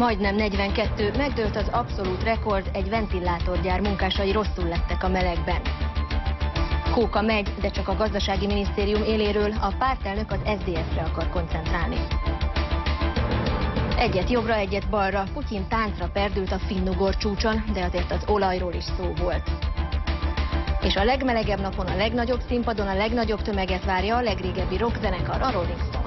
Majdnem 42, megdőlt az abszolút rekord, egy ventilátorgyár munkásai rosszul lettek a melegben. Kóka megy, de csak a gazdasági minisztérium éléről, a pártelnök az SZDSZ-re akar koncentrálni. Egyet jobbra, egyet balra, Putyin táncra perdült a finnugor csúcson, de azért az olajról is szó volt. És a legmelegebb napon, a legnagyobb színpadon, a legnagyobb tömeget várja a legrégebbi rockzenekar, a Rolling Stones.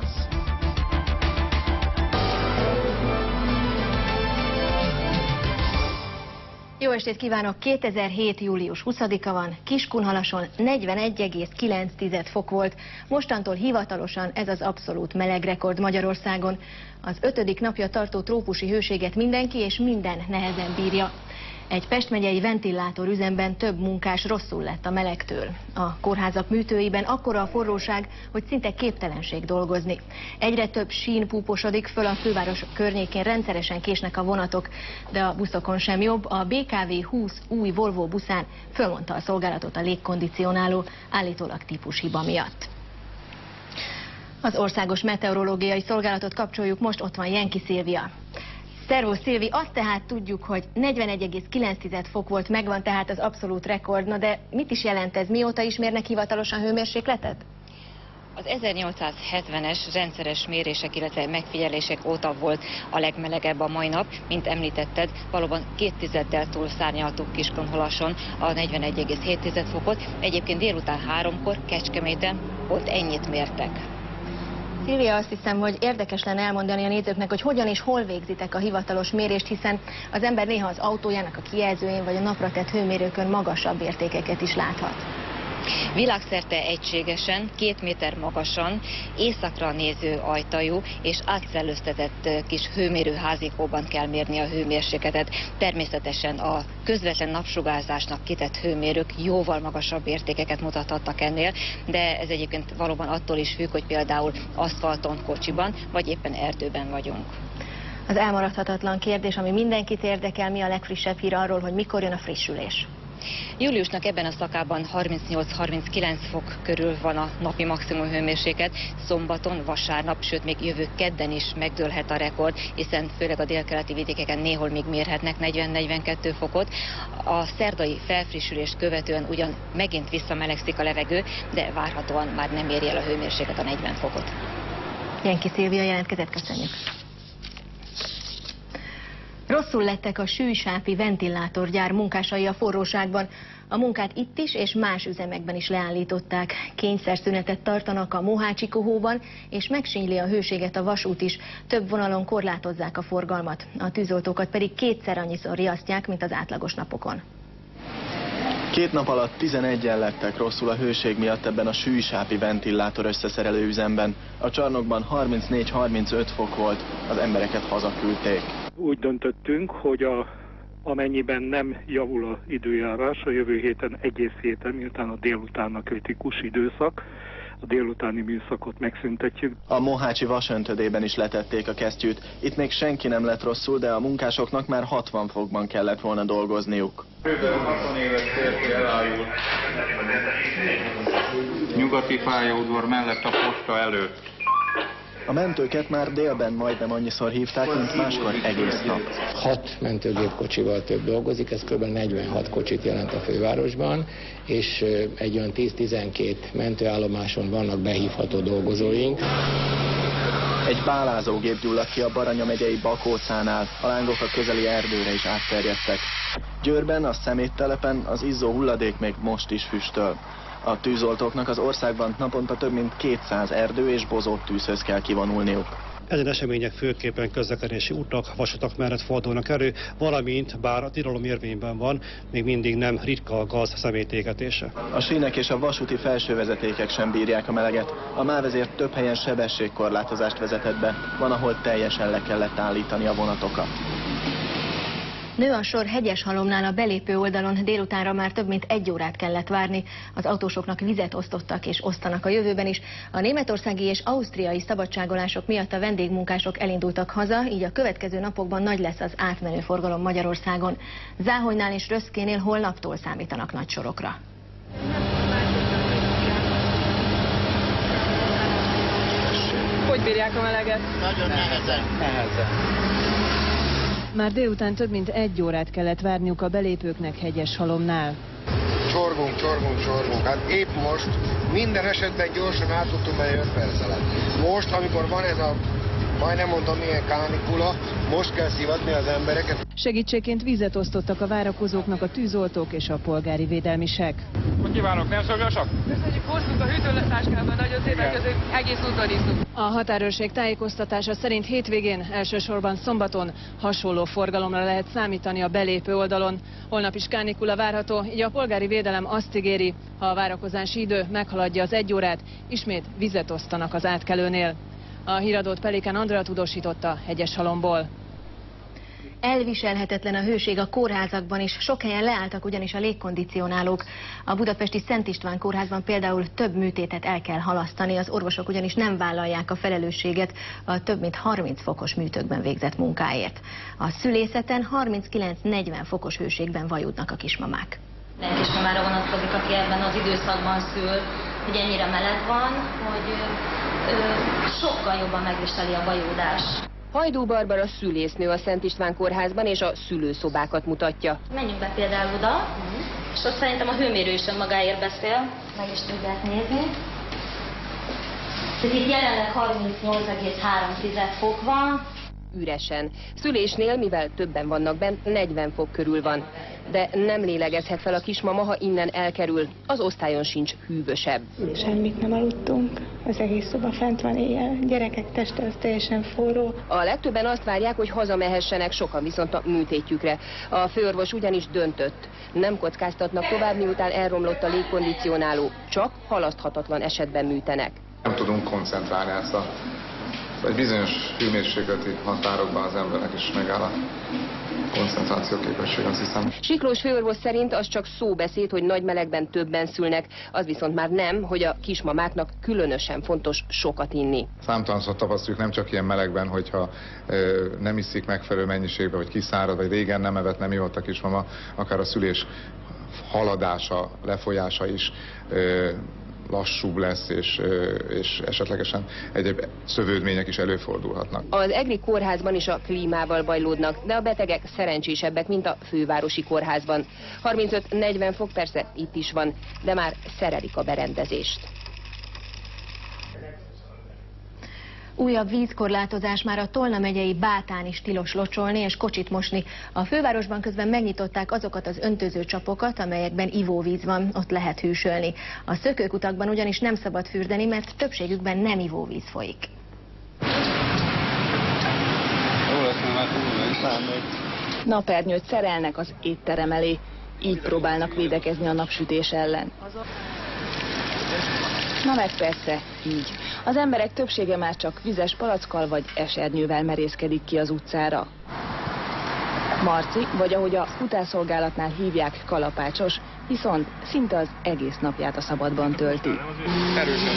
Jó estét kívánok! 2007. július 20-a van, Kiskunhalason 41,9 fok volt. Mostantól hivatalosan ez az abszolút melegrekord Magyarországon. Az 5. napja tartó trópusi hőséget mindenki és minden nehezen bírja. Egy Pest megyei ventilátorüzemben több munkás rosszul lett a melegtől. A kórházak műtőiben akkora a forróság, hogy szinte képtelenség dolgozni. Egyre több sín púposodik föl, a főváros környékén rendszeresen késnek a vonatok, de a buszokon sem jobb. A BKV 20 új Volvo buszán fölmondta a szolgálatot a légkondicionáló, állítólag típushiba miatt. Az Országos Meteorológiai Szolgálatot kapcsoljuk, most ott van Jenki Szilvia. Szervusz Szilvi, azt tehát tudjuk, hogy 41,9 fok volt, megvan tehát az abszolút rekord, na de mit is jelent ez, mióta is mérnek hivatalosan hőmérsékletet? Az 1870-es rendszeres mérések, illetve megfigyelések óta volt a legmelegebb a mai nap, mint említetted, valóban 2 túlszárnyaltuk Kiskunhalason a 41,7 fokot, egyébként délután 3-kor Kecskeméten ott ennyit mértek. Szilvia, azt hiszem, hogy érdekes lenne elmondani a nézőknek, hogy hogyan és hol végzitek a hivatalos mérést, hiszen az ember néha az autójának a kijelzőjén vagy a napra tett hőmérőkön magasabb értékeket is láthat. Világszerte egységesen, 2 méter magasan, északra néző ajtajú és átszellőztetett kis hőmérőházikóban kell mérni a hőmérsékletet. Természetesen a közvetlen napsugárzásnak kitett hőmérők jóval magasabb értékeket mutathattak ennél, de ez egyébként valóban attól is függ, hogy például aszfalton, kocsiban vagy éppen erdőben vagyunk. Az elmaradhatatlan kérdés, ami mindenkit érdekel, mi a legfrissebb hír arról, hogy mikor jön a frissülés? Júliusnak ebben a szakában 38-39 fok körül van a napi maximum hőmérséklet, szombaton, vasárnap, sőt még jövő kedden is megdőlhet a rekord, hiszen főleg a délkeleti vidékeken néhol még mérhetnek 40-42 fokot. A szerdai felfrissülést követően ugyan megint visszamelegszik a levegő, de várhatóan már nem éri el a hőmérséklet a 40 fokot. Jenki Szilvia jelentkezett, köszönjük. Rosszul lettek a sűjsápi ventilátorgyár munkásai a forróságban. A munkát itt is és más üzemekben is leállították. Kényszerszünetet tartanak a Mohácsi kohóban, és megsínyli a hőséget a vasút is. Több vonalon korlátozzák a forgalmat. A tűzoltókat pedig 2-szer annyiszor riasztják, mint az átlagos napokon. 2 nap alatt 11-en lettek rosszul a hőség miatt ebben a sűjsápi ventilátor összeszerelő üzemben. A csarnokban 34-35 fok volt, az embereket hazaküldték. Úgy döntöttünk, hogy amennyiben nem javul az időjárás a jövő héten, egész héten, miután a délután a kritikus időszak, a délutáni műszakot megszüntetjük. A Mohácsi vasöntödében is letették a kesztyűt. Itt még senki nem lett rosszul, de a munkásoknak már 60 fokban kellett volna dolgozniuk. Kb. 60 éves férfi elájult. Nyugati pályaudvar mellett a posta előtt. A mentőket már délben majdnem annyiszor hívták, mint máskor egész nap. 6 mentőgépkocsival több dolgozik, ez kb. 46 kocsit jelent a fővárosban, és egy olyan 10-12 mentőállomáson vannak behívható dolgozóink. Egy bálázógép gyulladt ki a Baranya megyei Bakócánál, a lángok a közeli erdőre is átterjedtek. Győrben, a szeméttelepen az izzó hulladék még most is füstöl. A tűzoltóknak az országban naponta több mint 200 erdő és bozott tűzhöz kell kivonulniuk. Ezen események főképpen közlekedési utak, vasutak mellett fordulnak elő, valamint, bár a tilalom érvényben van, még mindig nem ritka a gáz szemétégetése. A sínek és a vasúti felsővezetékek sem bírják a meleget. A MÁV ezért több helyen sebességkorlátozást vezetett be, van, ahol teljesen le kellett állítani a vonatokat. Nő a sor Hegyeshalomnál a belépő oldalon, délutánra már több mint 1 órát kellett várni. Az autósoknak vizet osztottak és osztanak a jövőben is. A németországi és ausztriai szabadságolások miatt a vendégmunkások elindultak haza, így a következő napokban nagy lesz az átmenő forgalom Magyarországon. Záhonynál és Röszkénél holnaptól számítanak nagy sorokra. Hogy bírják a meleget? Nagyon nehezen. Már délután több mint 1 órát kellett várniuk a belépőknek Hegyeshalomnál. Csorgunk. Hát épp most minden esetben gyorsan át tudtunk menni 5 perc alatt. Most, amikor van ez a, majdnem mondtam milyen kánikula, most kell szivatni az embereket. Segítségként vizet osztottak a várakozóknak a tűzoltók és a polgári védelmisek. Hogy kívánok, nem szolgásak? Köszönjük, hoztunk a hűtőletáskában, nagyon szépen köszönjük, egész úton iszunk. A határőrség tájékoztatása szerint hétvégén, elsősorban szombaton hasonló forgalomra lehet számítani a belépő oldalon. Holnap is kánikula várható, így a polgári védelem azt ígéri, ha a várakozási idő meghaladja az 1 órát, ismét vizet osztanak az átkelőnél. A híradót Pelikán Andrea tudósította Hegyeshalomból. Elviselhetetlen a hőség a kórházakban is, sok helyen leálltak ugyanis a légkondicionálók. A budapesti Szent István kórházban például több műtétet el kell halasztani, az orvosok ugyanis nem vállalják a felelősséget a több mint 30 fokos műtőkben végzett munkáért. A szülészeten 39-40 fokos hőségben vajudnak a kismamák. Minden kismamára vonatkozik, aki ebben az időszakban szül, hogy ennyire meleg van, hogy sokkal jobban megviseli a vajúdás. Hajdú Barbara szülésznő a Szent István kórházban, és a szülőszobákat mutatja. Menjünk be például oda, és ott szerintem a hőmérő is önmagáért beszél, meg is tudják nézni. Tehát itt jelenleg 38,3 fok van. Üresen. Szülésnél, mivel többen vannak bent, 40 fok körül van. De nem lélegezhet fel a kismama, ha innen elkerül. Az osztályon sincs hűvösebb. Semmit nem aludtunk, az egész szoba fent van éjjel, gyerekek teste az teljesen forró. A legtöbben azt várják, hogy hazamehessenek, sokan viszont a műtétjükre. A főorvos ugyanis döntött. Nem kockáztatnak tovább, miután elromlott a légkondicionáló, csak halaszthatatlan esetben műtenek. Nem tudunk koncentrálni ezt egy bizonyos hőmérsékleti határokban az embernek is megáll a koncentráció képesség, azt hiszem. Siklós főorvos szerint az csak szóbeszéd, hogy nagy melegben többen szülnek, az viszont már nem, hogy a kismamáknak különösen fontos sokat inni. Számtalanszor tapasztaljuk nem csak ilyen melegben, hogyha nem iszik megfelelő mennyiségben, vagy kiszárad, vagy régen nem evett, nem ivott a kismama, akár a szülés haladása, lefolyása is lassúbb lesz, és esetlegesen egyéb szövődmények is előfordulhatnak. Az EGRI kórházban is a klímával bajlódnak, de a betegek szerencsésebbek, mint a fővárosi kórházban. 35-40 fok persze itt is van, de már szerelik a berendezést. Újabb vízkorlátozás, már a Tolna megyei Bátán is tilos locsolni és kocsit mosni. A fővárosban közben megnyitották azokat az öntözőcsapokat, amelyekben ivóvíz van, ott lehet hűsölni. A szökőkutakban ugyanis nem szabad fürdeni, mert többségükben nem ivóvíz folyik. Napernyőt szerelnek az étterem elé, így próbálnak védekezni a napsütés ellen. Na meg persze, így. Az emberek többsége már csak vizes palackkal vagy esernyővel merészkedik ki az utcára. Marci, vagy ahogy a futárszolgálatnál hívják, kalapácsos, viszont szinte az egész napját a szabadban tölti. Erősen.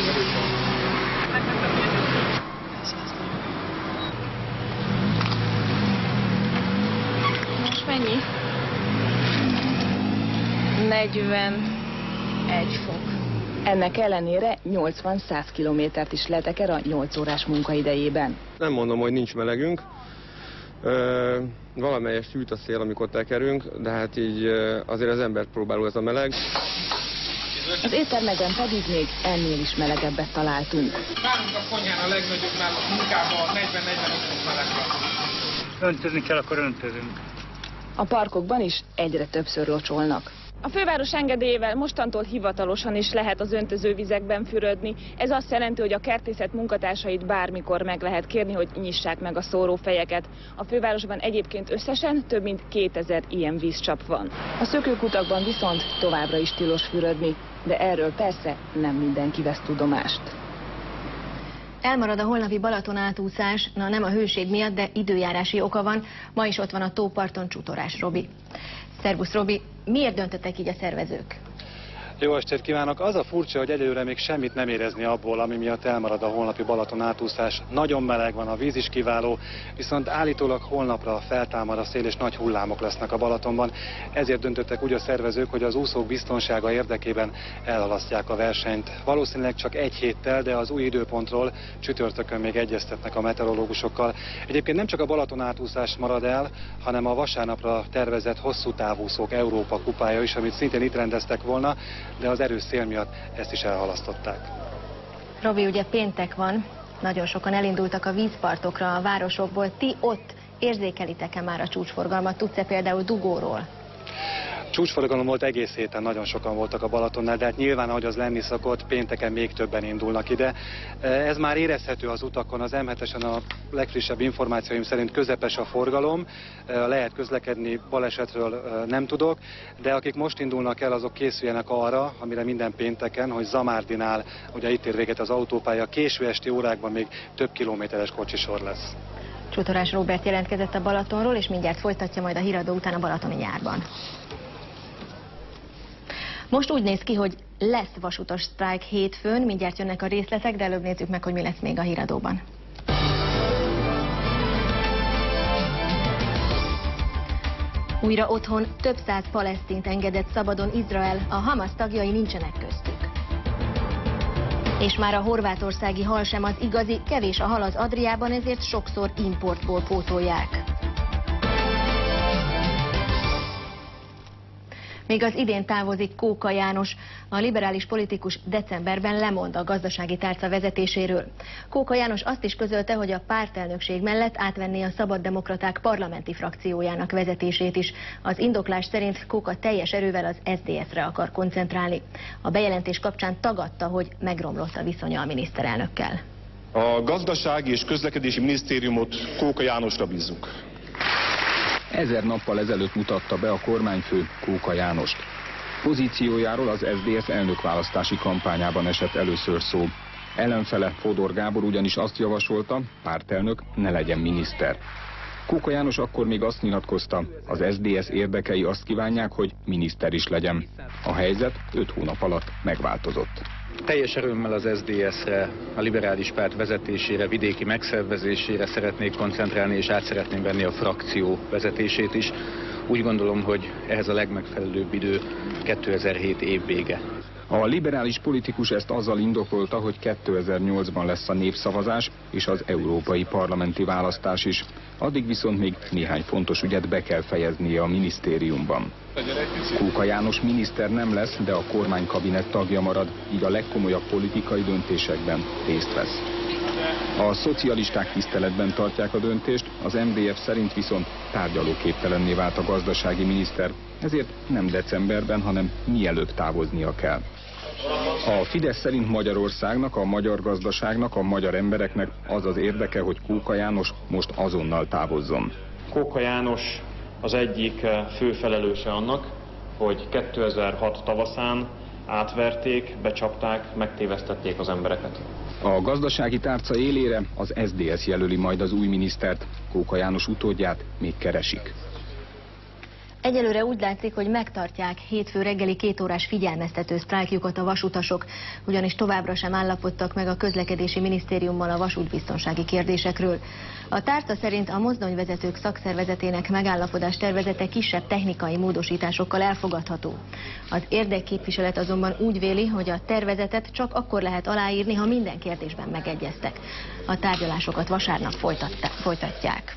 Most mennyi? 41 fok. Ennek ellenére 80-100 kilométert is leteker a 8 órás munkaidejében. Nem mondom, hogy nincs melegünk. Valamelyest süt a szél, amikor tekerünk, de hát így azért az embert próbáló ez a meleg. Az éttermekben pedig még ennél is melegebbet találtunk. Nálunk a konyhán a legnagyobbnál a munkában 40-45 fok meleg van. Öntözni kell, akkor öntözünk. A parkokban is egyre többször locsolnak. A főváros engedélyével mostantól hivatalosan is lehet az öntözővizekben fürödni. Ez azt jelenti, hogy a kertészet munkatársait bármikor meg lehet kérni, hogy nyissák meg a szórófejeket. A fővárosban egyébként összesen több mint 2000 ilyen vízcsap van. A szökőkutakban viszont továbbra is tilos fürödni, de erről persze nem mindenki vesz tudomást. Elmarad a holnapi Balaton átúszás, nem a hőség miatt, de időjárási oka van. Ma is ott van a tóparton Csutorás Robi. Szervusz Robi, miért döntöttek így a szervezők? Jó estét kívánok! Az a furcsa, hogy egyelőre még semmit nem érezni abból, ami miatt elmarad a holnapi Balaton átúszás. Nagyon meleg van, a víz is kiváló, viszont állítólag holnapra feltámad a szél és nagy hullámok lesznek a Balatonban. Ezért döntöttek úgy a szervezők, hogy az úszók biztonsága érdekében elhalasztják a versenyt. Valószínűleg csak egy héttel, de az új időpontról csütörtökön még egyeztetnek a meteorológusokkal. Egyébként nem csak a Balaton átúszás marad el, hanem a vasárnapra tervezett hosszú távúszók Európa kupája is, amit szintén itt rendeztek volna, de az erős szél miatt ezt is elhalasztották. Robi, ugye péntek van, nagyon sokan elindultak a vízpartokra a városokból. Ti ott érzékelitek-e már a csúcsforgalmat? Tudsz-e például dugóról? Csúcsforgalom volt egész héten, nagyon sokan voltak a Balatonnál, de hát nyilván, ahogy az lenni szokott, pénteken még többen indulnak ide. Ez már érezhető az utakon, az M7-esen a legfrissebb információim szerint közepes a forgalom, lehet közlekedni, balesetről nem tudok, de akik most indulnak el, azok készüljenek arra, amire minden pénteken, hogy Zamárdinál, ugye itt ér véget az autópálya, késő esti órákban még több kilométeres kocsisor lesz. Csutorás Róbert jelentkezett a Balatonról, és mindjárt folytatja majd a híradó után a balatoni nyárban. Most úgy néz ki, hogy lesz vasutas sztrájk hétfőn, mindjárt jönnek a részletek, de előbb nézzük meg, hogy mi lesz még a híradóban. Újra otthon több száz palesztint engedett szabadon Izrael, a Hamas tagjai nincsenek köztük. És már a horvátországi hal sem az igazi, kevés a hal az Adriában, ezért sokszor importból pótolják. Még az idén távozik Kóka János, a liberális politikus decemberben lemond a gazdasági tárca vezetéséről. Kóka János azt is közölte, hogy a pártelnökség mellett átvenné a Szabaddemokraták parlamenti frakciójának vezetését is. Az indoklás szerint Kóka teljes erővel az SZDSZ-re akar koncentrálni. A bejelentés kapcsán tagadta, hogy megromlott a viszonya a miniszterelnökkel. A gazdasági és közlekedési minisztériumot Kóka Jánosra bízzuk. 1000 nappal ezelőtt mutatta be a kormányfő Kóka Jánost. Pozíciójáról az SZDSZ elnökválasztási kampányában esett először szó. Ellenfele Fodor Gábor ugyanis azt javasolta, pártelnök ne legyen miniszter. Kóka János akkor még azt nyilatkozta, az SZDSZ érdekei azt kívánják, hogy miniszter is legyen. A helyzet 5 hónap alatt megváltozott. Teljes erőmmel az SZDSZ-re, a liberális párt vezetésére, vidéki megszervezésére szeretnék koncentrálni, és át szeretném venni a frakció vezetését is. Úgy gondolom, hogy ehhez a legmegfelelőbb idő 2007 év vége. A liberális politikus ezt azzal indokolta, hogy 2008-ban lesz a népszavazás és az európai parlamenti választás is. Addig viszont még néhány fontos ügyet be kell fejeznie a minisztériumban. Kóka János miniszter nem lesz, de a kormánykabinet tagja marad, így a legkomolyabb politikai döntésekben részt vesz. A szocialisták tiszteletben tartják a döntést, az MDF szerint viszont tárgyalóképtelenné vált a gazdasági miniszter, ezért nem decemberben, hanem mielőbb távoznia kell. A Fidesz szerint Magyarországnak, a magyar gazdaságnak, a magyar embereknek az az érdeke, hogy Kóka János most azonnal távozzon. Kóka János az egyik fő felelőse annak, hogy 2006 tavaszán átverték, becsapták, megtévesztették az embereket. A gazdasági tárca élére az SZDSZ jelöli majd az új minisztert, Kóka János utódját még keresik. Egyelőre úgy látszik, hogy megtartják hétfő reggeli 2 órás figyelmeztető sztrájkjukat a vasutasok, ugyanis továbbra sem állapodtak meg a közlekedési minisztériummal a vasútbiztonsági kérdésekről. A tárca szerint a mozdonyvezetők szakszervezetének megállapodás tervezete kisebb technikai módosításokkal elfogadható. Az érdekképviselet azonban úgy véli, hogy a tervezetet csak akkor lehet aláírni, ha minden kérdésben megegyeztek. A tárgyalásokat vasárnap folytatják.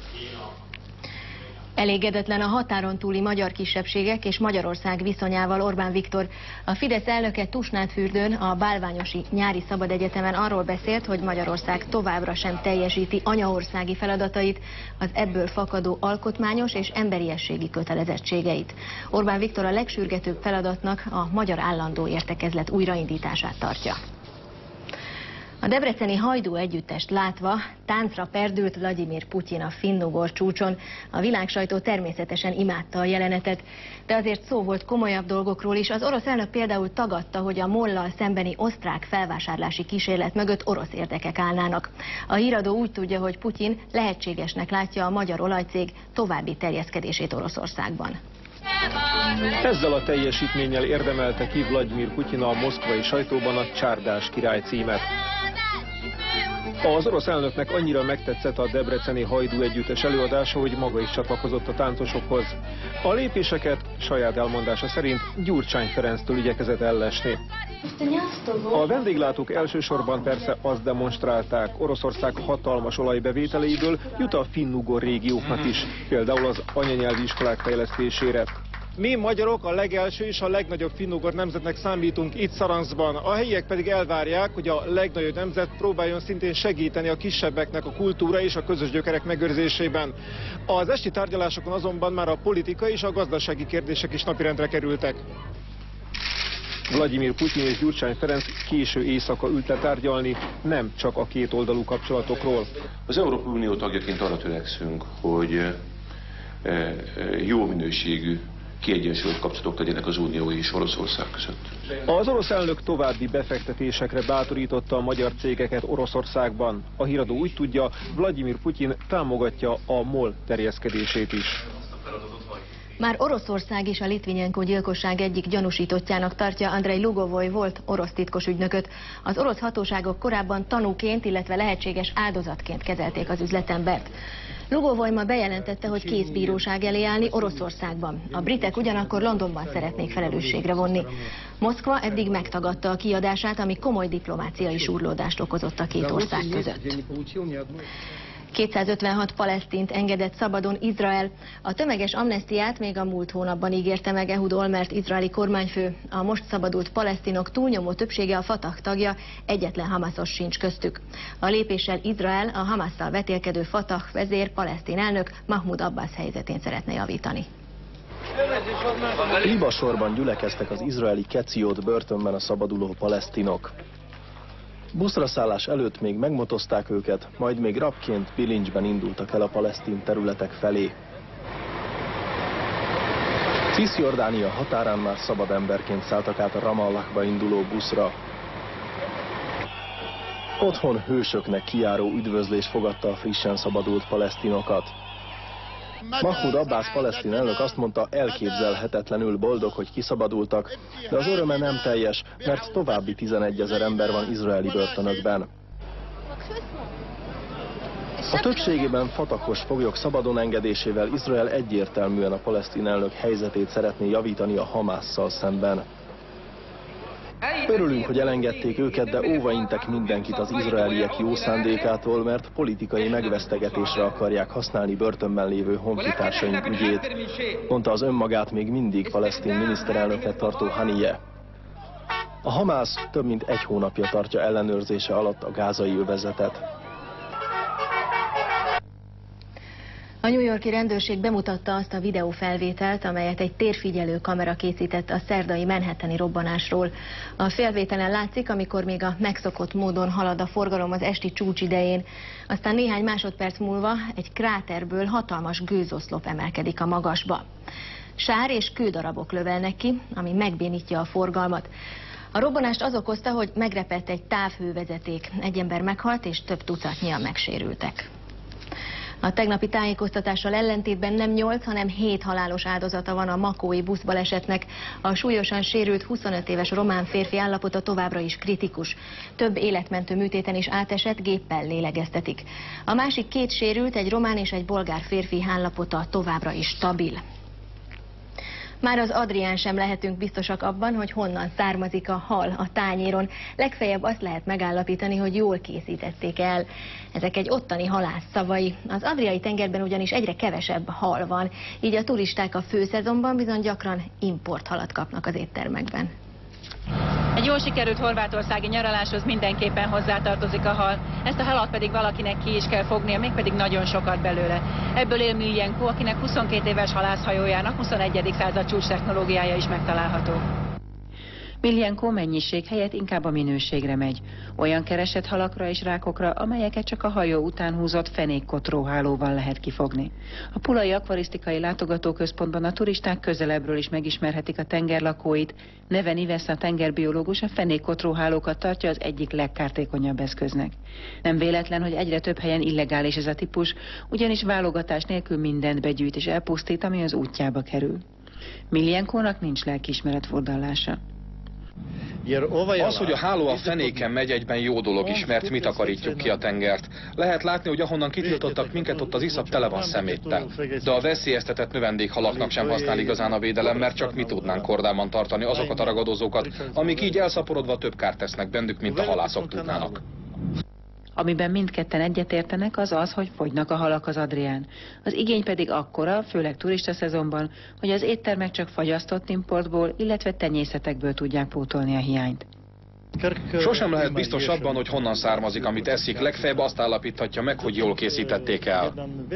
Elégedetlen a határon túli magyar kisebbségek és Magyarország viszonyával Orbán Viktor. A Fidesz elnöke Tusnádfürdőn, a Bálványosi Nyári Szabadegyetemen arról beszélt, hogy Magyarország továbbra sem teljesíti anyaországi feladatait, az ebből fakadó alkotmányos és emberiességi kötelezettségeit. Orbán Viktor a legsürgetőbb feladatnak a Magyar Állandó Értekezlet újraindítását tartja. A debreceni Hajdú együttest látva táncra perdült Vladimir Putyin a finn-ugor csúcson. A világsajtó természetesen imádta a jelenetet, de azért szó volt komolyabb dolgokról is. Az orosz elnök például tagadta, hogy a MOL-lal szembeni osztrák felvásárlási kísérlet mögött orosz érdekek állnának. A híradó úgy tudja, hogy Putyin lehetségesnek látja a magyar olajcég további terjeszkedését Oroszországban. Ezzel a teljesítménnyel érdemelte ki Vladimir Putyin a moszkvai sajtóban a Csárdás király címet. Az orosz elnöknek annyira megtetszett a debreceni Hajdú együttes előadása, hogy maga is csatlakozott a táncosokhoz. A lépéseket saját elmondása szerint Gyurcsány Ferenctől igyekezett ellesni. A vendéglátók elsősorban persze azt demonstrálták, Oroszország hatalmas olajbevételeiből jut a finn-ugor régióknak is, például az anyanyelvi iskolák fejlesztésére. Mi magyarok a legelső és a legnagyobb finn-ugor nemzetnek számítunk itt Szaranszban, a helyiek pedig elvárják, hogy a legnagyobb nemzet próbáljon szintén segíteni a kisebbeknek a kultúra és a közös gyökerek megőrzésében. Az esti tárgyalásokon azonban már a politikai és a gazdasági kérdések is napirendre kerültek. Vladimir Putyin és Gyurcsány Ferenc késő éjszaka ült le tárgyalni, nem csak a kétoldalú kapcsolatokról. Az Európai Unió tagjaként arra törekszünk, hogy jó minőségű, kiegyensúlyozott kapcsolatok legyenek az Unió és Oroszország között. Az orosz elnök további befektetésekre bátorította a magyar cégeket Oroszországban. A híradó úgy tudja, Vladimir Putyin támogatja a MOL terjeszkedését is. Már Oroszország is a Litvinenko gyilkosság egyik gyanúsítottjának tartja Andrei Lugovoy volt orosz titkos ügynököt. Az orosz hatóságok korábban tanúként, illetve lehetséges áldozatként kezelték az üzletembert. Lugovoy ma bejelentette, hogy kész bíróság elé állni Oroszországban. A britek ugyanakkor Londonban szeretnék felelősségre vonni. Moszkva eddig megtagadta a kiadását, ami komoly diplomáciai súrlódást okozott a két ország között. 256 palesztint engedett szabadon Izrael. A tömeges amnesztiát még a múlt hónapban ígérte meg Ehud Olmert izraeli kormányfő. A most szabadult palesztinok túlnyomó többsége a Fatah tagja, egyetlen hamasos sincs köztük. A lépéssel Izrael a Hamasszal vetélkedő Fatah vezér palesztin elnök Mahmoud Abbas helyzetén szeretne javítani. Libasorban gyülekeztek az izraeli Keciot börtönben a szabaduló palesztinok. Buszra szállás előtt még megmotozták őket, majd még rabként bilincsben indultak el a palesztin területek felé. Cisjordánia határán már szabad emberként szálltak át a Ramallahba induló buszra. Otthon hősöknek kijáró üdvözlés fogadta a frissen szabadult palesztinokat. Mahmoud Abbas palesztin elnök azt mondta, elképzelhetetlenül boldog, hogy kiszabadultak, de az öröme nem teljes, mert további 11 000 ember van izraeli börtönökben. A többségében fatahos foglyok szabadon engedésével Izrael egyértelműen a palesztin elnök helyzetét szeretné javítani a Hamasszal szemben. Örülünk, hogy elengedték őket, de óvaintek mindenkit az izraeliek jó szándékától, mert politikai megvesztegetésre akarják használni börtönben lévő honfitársaink ügyét, mondta az önmagát még mindig palesztin miniszterelnöket tartó Haniyeh. A Hamász több mint egy hónapja tartja ellenőrzése alatt a gázai övezetet. A New York-i rendőrség bemutatta azt a videófelvételt, amelyet egy térfigyelő kamera készített a szerdai manhattani robbanásról. A felvételen látszik, amikor még a megszokott módon halad a forgalom az esti csúcs idején. Aztán néhány másodperc múlva egy kráterből hatalmas gőzoszlop emelkedik a magasba. Sár és kődarabok lövelnek ki, ami megbénítja a forgalmat. A robbanást az okozta, hogy megrepett egy távhővezeték. Egy ember meghalt és több tucatnyian megsérültek. A tegnapi tájékoztatással ellentétben nem 8, hanem 7 halálos áldozata van a makói buszbalesetnek. A súlyosan sérült 25 éves román férfi állapota továbbra is kritikus. Több életmentő műtéten is átesett, géppel lélegeztetik. A másik 2 sérült, egy román és egy bolgár férfi állapota továbbra is stabil. Már az Adrián sem lehetünk biztosak abban, hogy honnan származik a hal a tányéron. Legfeljebb azt lehet megállapítani, hogy jól készítették el. Ezek egy ottani halász szavai. Az Adriai tengerben ugyanis egyre kevesebb hal van, így a turisták a főszezonban bizony gyakran importhalat kapnak az éttermekben. Egy jól sikerült horvátországi nyaraláshoz mindenképpen hozzátartozik a hal. Ezt a halat pedig valakinek ki is kell fognia, mégpedig nagyon sokat belőle. Ebből él Miljenko, akinek 22 éves halászhajójának 21. század csúcs technológiája is megtalálható. Miljenko mennyiség helyett inkább a minőségre megy. Olyan keresett halakra és rákokra, amelyeket csak a hajó után húzott fenékkotróhálóval lehet kifogni. A Pulai Akvarisztikai Látogatóközpontban a turisták közelebbről is megismerhetik a tengerlakóit. Neven Ivesz, a tengerbiológus, a fenékkotróhálókat tartja az egyik legkártékonyabb eszköznek. Nem véletlen, hogy egyre több helyen illegális ez a típus, ugyanis válogatás nélkül mindent begyűjt és elpusztít, ami az útjába kerül. Miljenkónak nincs lelkiismeret furdalása. Az, hogy a háló a fenéken megy, egyben jó dolog is, mert mi takarítjuk ki a tengert. Lehet látni, hogy ahonnan kitiltottak minket, ott az iszap tele van szeméttel. De a veszélyeztetett növendékhalaknak sem használ igazán a védelem, mert csak mi tudnánk kordában tartani azokat a ragadozókat, amik így elszaporodva több kárt tesznek bennük, mint a halászok tudnának. Amiben mindketten egyetértenek, az az, hogy fogynak a halak az Adrián. Az igény pedig akkora, főleg turista szezonban, hogy az éttermek csak fagyasztott importból, illetve tenyészetekből tudják pótolni a hiányt. Sosem lehet biztos abban, hogy honnan származik, amit eszik, legfeljebb azt állapíthatja meg, hogy jól készítették el.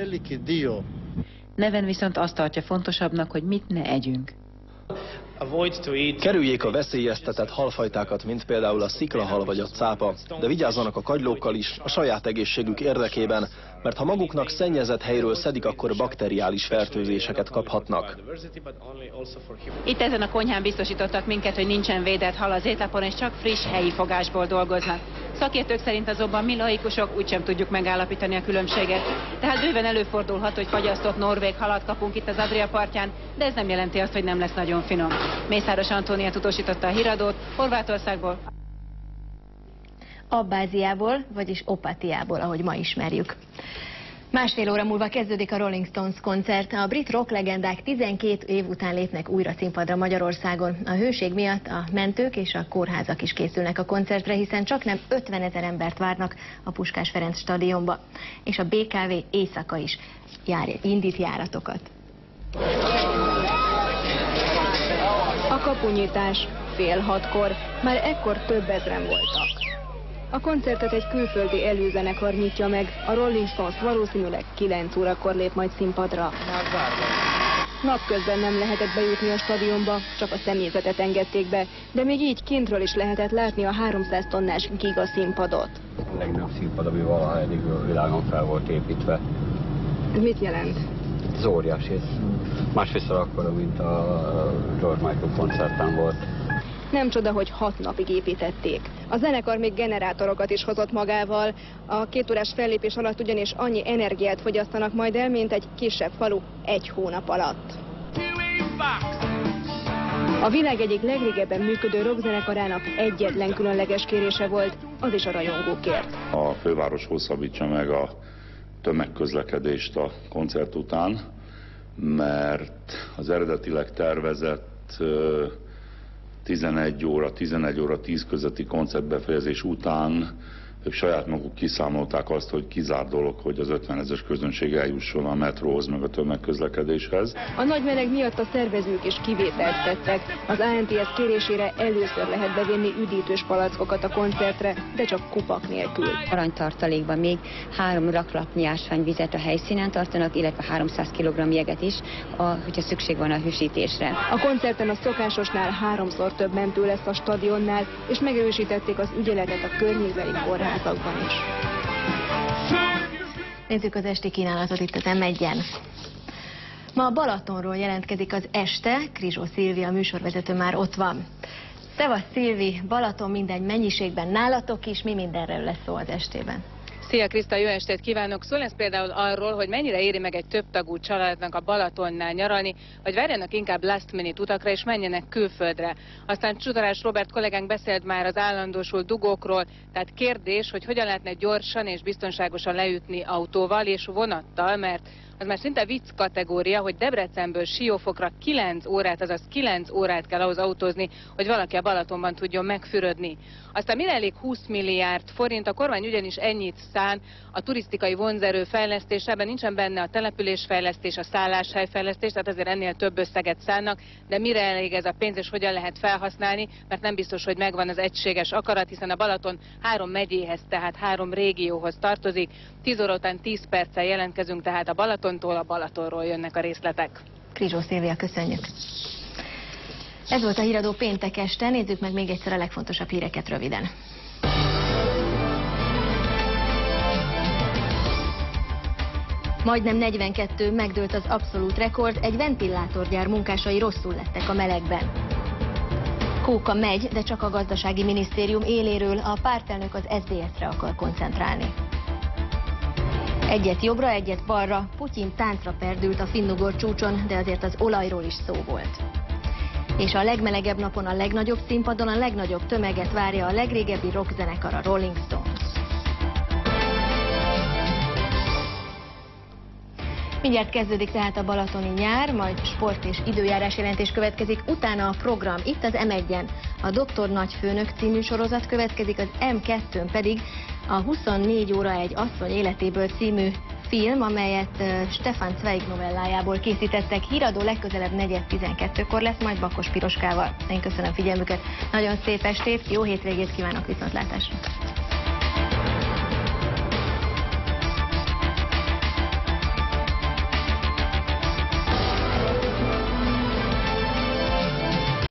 Neven viszont azt tartja fontosabbnak, hogy mit ne együnk. Kerüljék a veszélyeztetett halfajtákat, mint például a sziklahal vagy a cápa, de vigyázzanak a kagylókkal is a saját egészségük érdekében, mert ha maguknak szennyezett helyről szedik, akkor bakteriális fertőzéseket kaphatnak. Itt ezen a konyhán biztosítottak minket, hogy nincsen védett hal az étlapon, és csak friss helyi fogásból dolgoznak. Szakértők szerint azonban mi laikusok úgysem tudjuk megállapítani a különbséget. Tehát bőven előfordulhat, hogy fagyasztott norvég halat kapunk itt az Adria partján, de ez nem jelenti azt, hogy nem lesz nagyon finom. Mészáros Antónia tudósította a híradót Horvátországból. Abbáziából, vagyis Opatiából, ahogy ma ismerjük. Másfél óra múlva kezdődik a Rolling Stones koncert. A brit rock legendák 12 év után lépnek újra színpadra Magyarországon. A hőség miatt a mentők és a kórházak is készülnek a koncertre, hiszen csaknem 50 000 embert várnak a Puskás Ferenc stadionba. És a BKV éjszaka is indít járatokat. A kapunyítás fél 6-kor, már ekkor több ezren voltak. A koncertet egy külföldi előzenekar nyitja meg, a Rolling Stones valószínűleg 9 órakor lép majd színpadra. Napközben nem lehetett bejutni a stadionba, csak a személyzetet engedték be, de még így kintről is lehetett látni a 300 tonnás giga színpadot. A legnagyobb színpad, ami valaha eddig a világon fel volt építve. Ez mit jelent? Ez óriási, ez másfélszer akkora, mint a George Michael koncerten volt. Nem csoda, hogy 6 napig építették. A zenekar még generátorokat is hozott magával. A 2 órás fellépés alatt ugyanis annyi energiát fogyasztanak majd el, mint egy kisebb falu 1 hónap alatt. A világ egyik legrégebben működő rockzenekarának egyetlen különleges kérése volt, az is a rajongókért. A főváros hosszabbítsa meg a tömegközlekedést a koncert után, mert az eredetileg tervezett 11 óra 10 közötti koncertbefejezés után ők saját maguk kiszámolták azt, hogy kizárt dolog, hogy az 50 000-es közönség eljusson a metróhoz meg a tömegközlekedéshez. A nagy meleg miatt a szervezők is kivételt tettek. Az ANTS kérésére először lehet bevinni üdítős palackokat a koncertre, de csak kupak nélkül. Aranytartalékban még 3 raklapnyi ásványvizet a helyszínen tartanak, illetve 300 kg jeget is, hogyha szükség van a hűsítésre. A koncerten a szokásosnál 3-szor több mentő lesz a stadionnál, és megerősítették az ügyeletet a környékbeli kórházakban is. Nézzük az esti kínálatot itt az M1-en. Ma a Balatonról jelentkezik az Este, Krizsó Szilvi, a műsorvezető már ott van. Szevasz Szilvi, Balaton minden mennyiségben nálatok is, mi mindenről lesz szó az estében? Szia Kriszta, jó estét kívánok! Szó lesz például arról, hogy mennyire éri meg egy többtagú családnak a Balatonnál nyaralni, vagy várjanak inkább last minute utakra és menjenek külföldre. Aztán Csutorás Robert kollégánk beszélt már az állandósult dugókról, tehát kérdés, hogy hogyan lehetne gyorsan és biztonságosan leütni autóval és vonattal, mert az már szinte vicc kategória, hogy Debrecenből Siófokra 9 órát, azaz 9 órát kell ahhoz autózni, hogy valaki a Balatonban tudjon megfürödni. Aztán mire elég 20 milliárd forint, a kormány ugyanis ennyit szán a turisztikai vonzerő fejlesztésében, nincsen benne a településfejlesztés, a szálláshelyfejlesztés, tehát azért ennél több összeget szánnak, de mire elég ez a pénz és hogyan lehet felhasználni, mert nem biztos, hogy megvan az egységes akarat, hiszen a Balaton 3 megyéhez, tehát 3 régióhoz tartozik. 10 óra után 10 perccel jelentkezünk, tehát a Balatontól, a Balatonról jönnek a részletek. Krizsó Szilvia, köszönjük! Ez volt a híradó péntek este, nézzük meg még egyszer a legfontosabb híreket röviden. Majdnem 42, megdőlt az abszolút rekord, egy ventilátorgyár munkásai rosszul lettek a melegben. Kóka megy, de csak a gazdasági minisztérium éléről, a pártelnök az SZDSZ-re akar koncentrálni. Egyet jobbra, egyet balra, Putyin táncra perdült a finnugor csúcson, de azért az olajról is szó volt. És a legmelegebb napon a legnagyobb színpadon a legnagyobb tömeget várja a legrégebbi rockzenekar, a Rolling Stones. Mindjárt kezdődik tehát a balatoni nyár, majd sport és időjárás jelentés következik, utána a program itt az M1-en. A Doktor Nagyfőnök című sorozat következik, az M2-n pedig a 24 óra egy asszony életéből című film, amelyet Stefan Zweig novellájából készítettek. Híradó legközelebb 4:12-kor lesz, majd Bakos Piroskával. Én köszönöm figyelmüket, nagyon szép estét, jó hétvégét kívánok, viszontlátásra!